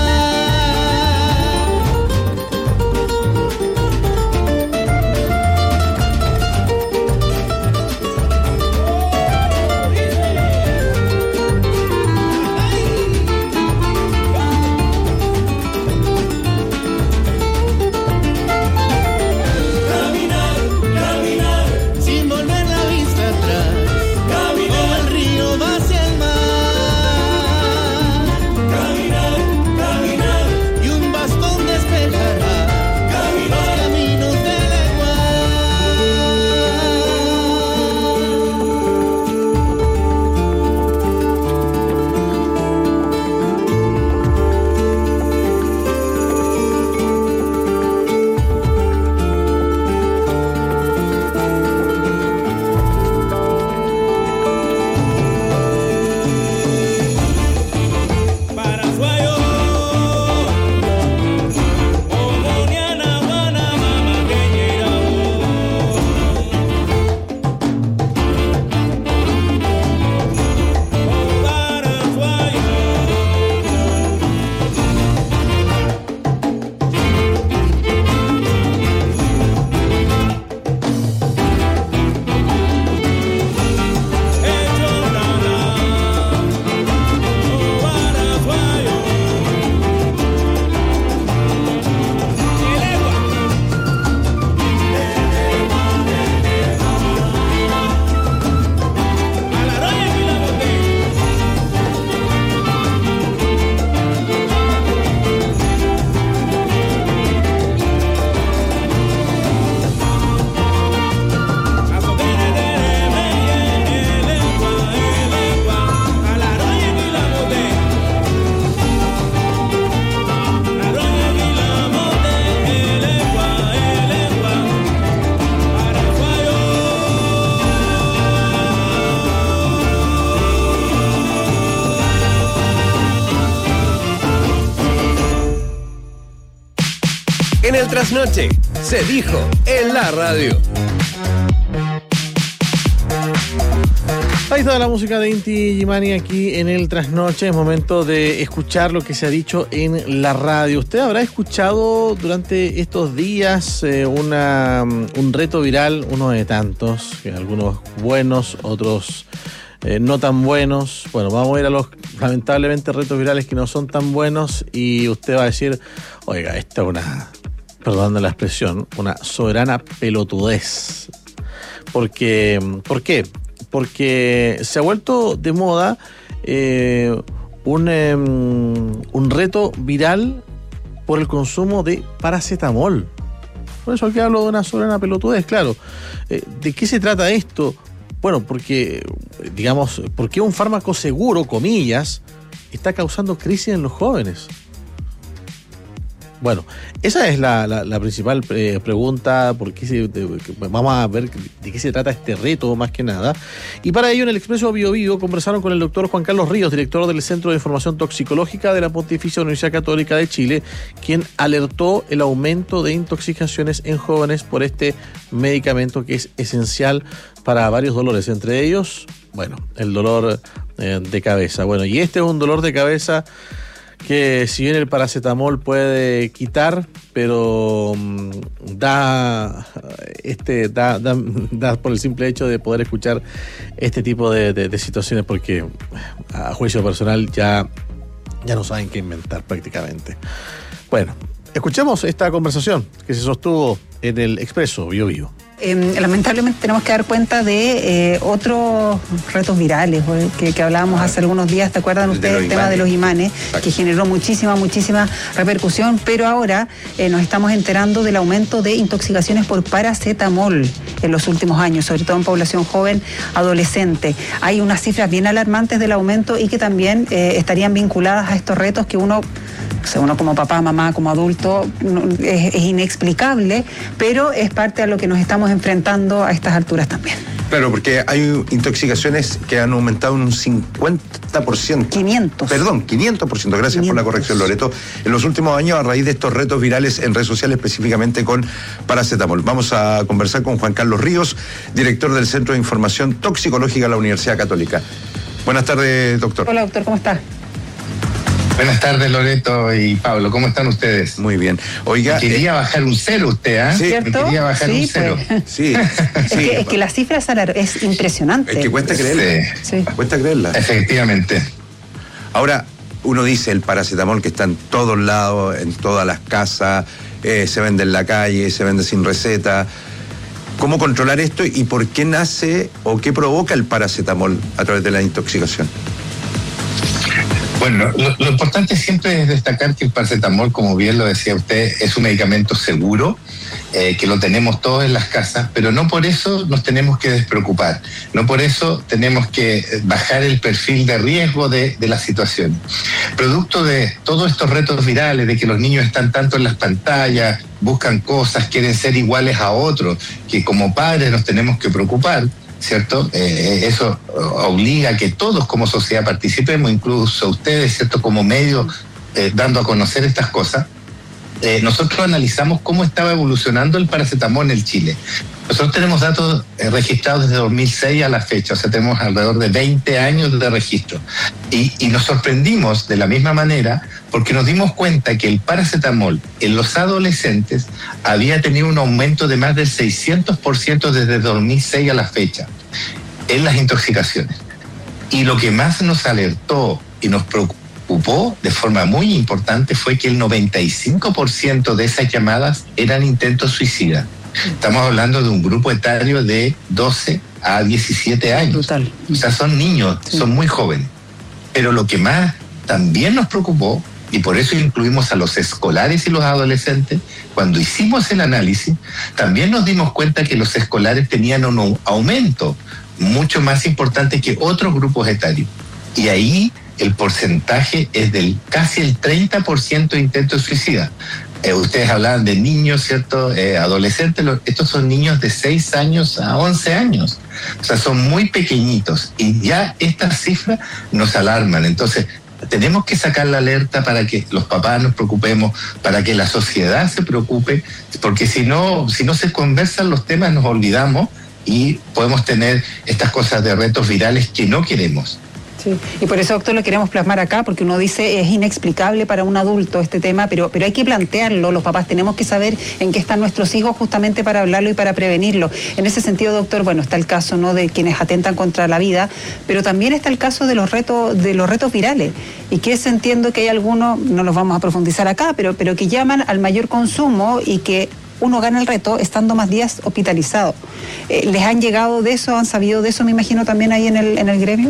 En el trasnoche, se dijo en la radio. Ahí está la música de Inti Illimani aquí en el trasnoche. Es momento de escuchar lo que se ha dicho en la radio. Usted habrá escuchado durante estos días un reto viral, uno de tantos, que algunos buenos, otros no tan buenos. Bueno, vamos a ir a los lamentablemente retos virales que no son tan buenos y usted va a decir, oiga, esta es una, perdón la expresión, una soberana pelotudez. ¿Por qué? Porque se ha vuelto de moda un reto viral por el consumo de paracetamol. Por eso aquí hablo de una soberana pelotudez, claro. ¿De qué se trata esto? Bueno, porque, digamos, porque un fármaco seguro, comillas, está causando crisis en los jóvenes. Bueno, esa es la principal pregunta, vamos a ver de qué se trata este reto más que nada. Y para ello en el Expreso Bio Bio conversaron con el doctor Juan Carlos Ríos, director del Centro de Información Toxicológica de la Pontificia Universidad Católica de Chile, quien alertó el aumento de intoxicaciones en jóvenes por este medicamento que es esencial para varios dolores, entre ellos, bueno, el dolor de cabeza. Bueno, y este es un dolor de cabeza que si bien el paracetamol puede quitar, pero da por el simple hecho de poder escuchar este tipo de situaciones, porque a juicio personal ya no saben qué inventar prácticamente. Bueno, escuchemos esta conversación que se sostuvo en el Expreso Bio Bio. Lamentablemente tenemos que dar cuenta de otros retos virales que hablábamos hace algunos días. ¿Te acuerdan ustedes el tema de los imanes? Que generó muchísima repercusión, pero ahora nos estamos enterando del aumento de intoxicaciones por paracetamol en los últimos años, sobre todo en población joven, adolescente. Hay unas cifras bien alarmantes del aumento y que también estarían vinculadas a estos retos que uno como papá, mamá, como adulto, es inexplicable, pero es parte de lo que nos estamos enfrentando a estas alturas también. Claro, porque hay intoxicaciones que han aumentado en un 50%. 500. Perdón, 500%. Gracias por la corrección, Loreto. En los últimos años, a raíz de estos retos virales en redes sociales, específicamente con paracetamol. Vamos a conversar con Juan Carlos Ríos, director del Centro de Información Toxicológica de la Universidad Católica. Buenas tardes, doctor. Hola, doctor, ¿cómo está? Buenas tardes, Loreto y Pablo. ¿Cómo están ustedes? Muy bien. Oiga, quería bajar un cero usted, ¿ah? ¿Sí? ¿Cierto? Quería bajar un cero. Pues. Sí. Es que la cifra es impresionante. Es que cuesta creerla. Sí. Cuesta creerla. Efectivamente. Ahora, uno dice el paracetamol que está en todos lados, en todas las casas, se vende en la calle, se vende sin receta. ¿Cómo controlar esto y por qué nace o qué provoca el paracetamol a través de la intoxicación? Bueno, lo importante siempre es destacar que el paracetamol, como bien lo decía usted, es un medicamento seguro, que lo tenemos todos en las casas, pero no por eso nos tenemos que despreocupar, no por eso tenemos que bajar el perfil de riesgo de la situación. Producto de todos estos retos virales, de que los niños están tanto en las pantallas, buscan cosas, quieren ser iguales a otros, que como padres nos tenemos que preocupar, ¿cierto? Eso obliga a que todos como sociedad participemos, incluso ustedes, ¿cierto? Como medio, dando a conocer estas cosas. Nosotros analizamos cómo estaba evolucionando el paracetamol en Chile. Nosotros tenemos datos registrados desde 2006 a la fecha, o sea, tenemos alrededor de 20 años de registro. Y nos sorprendimos de la misma manera porque nos dimos cuenta que el paracetamol en los adolescentes había tenido un aumento de más del 600% desde 2006 a la fecha en las intoxicaciones. Y lo que más nos alertó y nos preocupó de forma muy importante fue que el 95% de esas llamadas eran intentos suicidas. Estamos hablando de un grupo etario de 12 a 17 años. Total. O sea, son niños, sí. Son muy jóvenes. Pero lo que más también nos preocupó, y por eso incluimos a los escolares y los adolescentes, cuando hicimos el análisis, también nos dimos cuenta que los escolares tenían un aumento mucho más importante que otros grupos etarios. Y ahí el porcentaje es del casi el 30% de intentos suicidas. Ustedes hablaban de niños, ¿cierto? Adolescentes, estos son niños de 6 años a 11 años. O sea, son muy pequeñitos y ya estas cifras nos alarman. Entonces, tenemos que sacar la alerta para que los papás nos preocupemos, para que la sociedad se preocupe, porque si no se conversan los temas nos olvidamos y podemos tener estas cosas de retos virales que no queremos. Sí, y por eso, doctor, lo queremos plasmar acá, porque uno dice es inexplicable para un adulto este tema, pero hay que plantearlo. Los papás tenemos que saber en qué están nuestros hijos justamente para hablarlo y para prevenirlo. En ese sentido, doctor, bueno, está el caso, ¿no?, de quienes atentan contra la vida, pero también está el caso de los retos virales, y que entiendo que hay algunos, no los vamos a profundizar acá, pero que llaman al mayor consumo y que uno gana el reto estando más días hospitalizado. ¿Les han llegado de eso? ¿Han sabido de eso, me imagino, también ahí en el gremio?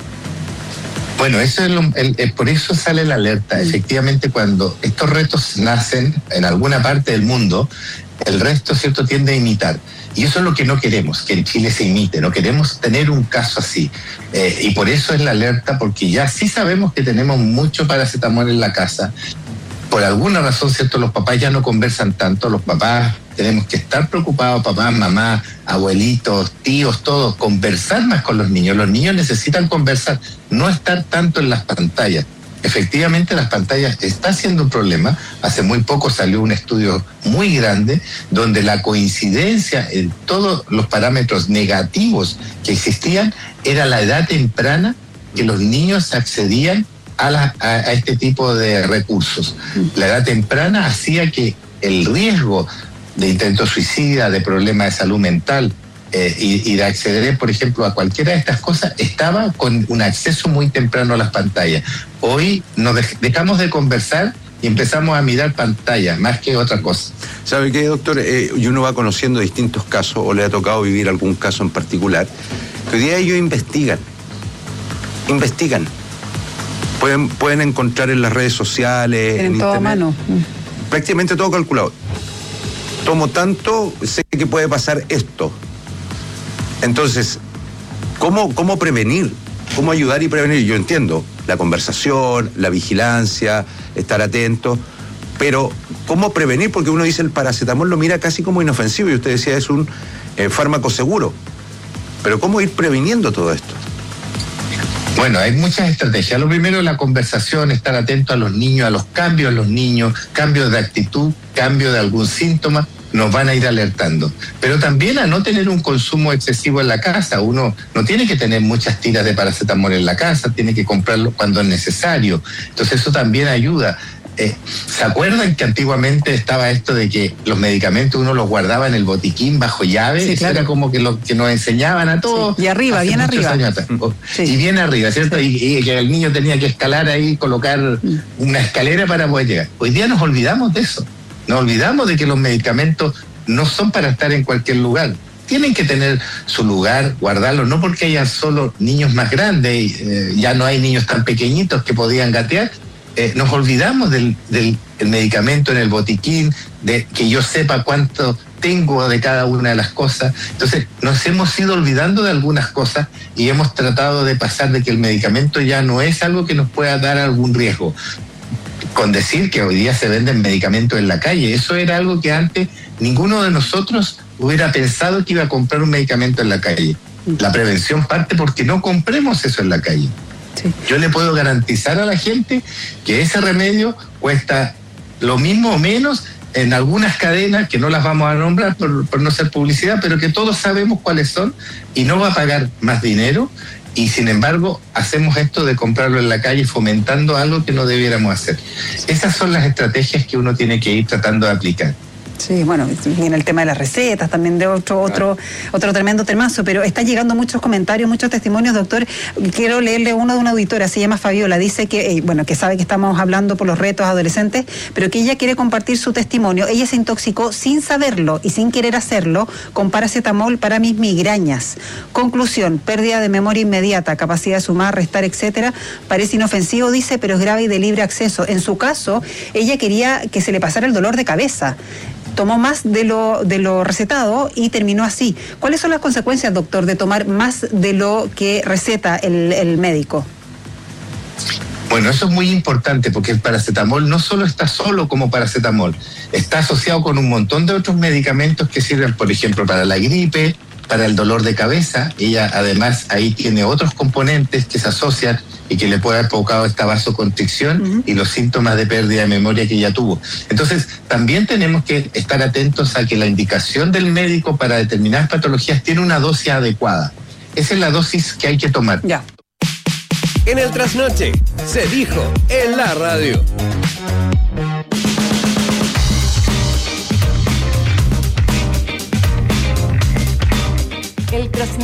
Bueno, eso es por eso sale la alerta. Efectivamente, cuando estos retos nacen en alguna parte del mundo, el resto, ¿cierto?, tiende a imitar. Y eso es lo que no queremos, que en Chile se imite. No queremos tener un caso así. Y por eso es la alerta, porque ya sí sabemos que tenemos mucho paracetamol en la casa. por alguna razón, ¿cierto? Los papás ya no conversan tanto, los papás tenemos que estar preocupados, papás, mamás, abuelitos, tíos, todos, conversar más con los niños necesitan conversar, no estar tanto en las pantallas. Efectivamente, las pantallas está siendo un problema. Hace muy poco salió un estudio muy grande donde la coincidencia en todos los parámetros negativos que existían era la edad temprana que los niños accedían a este tipo de recursos. La edad temprana hacía que el riesgo de intento suicida, de problemas de salud mental, y de acceder, por ejemplo, a cualquiera de estas cosas, estaba con un acceso muy temprano a las pantallas. Hoy nos dejamos de conversar y empezamos a mirar pantallas, más que otra cosa. ¿Sabe qué, doctor? Y uno va conociendo distintos casos, o le ha tocado vivir algún caso en particular, que hoy día ellos investigan. Pueden encontrar en las redes sociales, en todo internet, a mano. Prácticamente todo calculado. Tomo tanto, sé que puede pasar esto. Entonces, ¿cómo prevenir? ¿Cómo ayudar y prevenir? Yo entiendo la conversación, la vigilancia, estar atento, pero ¿cómo prevenir? Porque uno dice el paracetamol lo mira casi como inofensivo y usted decía es un fármaco seguro. Pero ¿cómo ir previniendo todo esto? Bueno, hay muchas estrategias. Lo primero es la conversación, estar atento a los niños, a los cambios en los niños, cambios de actitud, cambio de algún síntoma, nos van a ir alertando. Pero también a no tener un consumo excesivo en la casa. Uno no tiene que tener muchas tiras de paracetamol en la casa, tiene que comprarlo cuando es necesario. Entonces eso también ayuda. ¿Se acuerdan que antiguamente estaba esto de que los medicamentos uno los guardaba en el botiquín bajo llave? Sí, claro. Eso era como que lo que nos enseñaban a todos. Sí. Y arriba, bien arriba. Sí. Y bien arriba, ¿cierto? Y que el niño tenía que escalar ahí, colocar una escalera para poder llegar. Hoy día nos olvidamos de eso. Nos olvidamos de que los medicamentos no son para estar en cualquier lugar. Tienen que tener su lugar, guardarlos, no porque haya solo niños más grandes, ya no hay niños tan pequeñitos que podían gatear. Nos olvidamos del medicamento en el botiquín, de que yo sepa cuánto tengo de cada una de las cosas. Entonces, nos hemos ido olvidando de algunas cosas y hemos tratado de pasar de que el medicamento ya no es algo que nos pueda dar algún riesgo. Con decir que hoy día se venden medicamentos en la calle, eso era algo que antes ninguno de nosotros hubiera pensado que iba a comprar un medicamento en la calle. La prevención parte porque no compremos eso en la calle. Sí. Yo le puedo garantizar a la gente que ese remedio cuesta lo mismo o menos en algunas cadenas, que no las vamos a nombrar por no ser publicidad, pero que todos sabemos cuáles son, y no va a pagar más dinero, y sin embargo hacemos esto de comprarlo en la calle fomentando algo que no debiéramos hacer. Esas son las estrategias que uno tiene que ir tratando de aplicar. Sí, bueno, viene el tema de las recetas, también de otro tremendo temazo, pero están llegando muchos comentarios, muchos testimonios, doctor. Quiero leerle uno de una auditora, se llama Fabiola, dice que, que sabe que estamos hablando por los retos adolescentes, pero que ella quiere compartir su testimonio. Ella se intoxicó sin saberlo y sin querer hacerlo con paracetamol para mis migrañas. Conclusión, pérdida de memoria inmediata, capacidad de sumar, restar, etcétera. Parece inofensivo, dice, pero es grave y de libre acceso. En su caso, ella quería que se le pasara el dolor de cabeza. Tomó más de lo recetado y terminó así. ¿Cuáles son las consecuencias, doctor, de tomar más de lo que receta el médico? Bueno, eso es muy importante porque el paracetamol no solo está solo como paracetamol, está asociado con un montón de otros medicamentos que sirven, por ejemplo, para la gripe, para el dolor de cabeza. Ella además ahí tiene otros componentes que se asocian y que le puede haber provocado esta vasoconstricción y los síntomas de pérdida de memoria que ella tuvo. Entonces, también tenemos que estar atentos a que la indicación del médico para determinadas patologías tiene una dosis adecuada. Esa es la dosis que hay que tomar. Ya. En el trasnoche, se dijo en la radio. El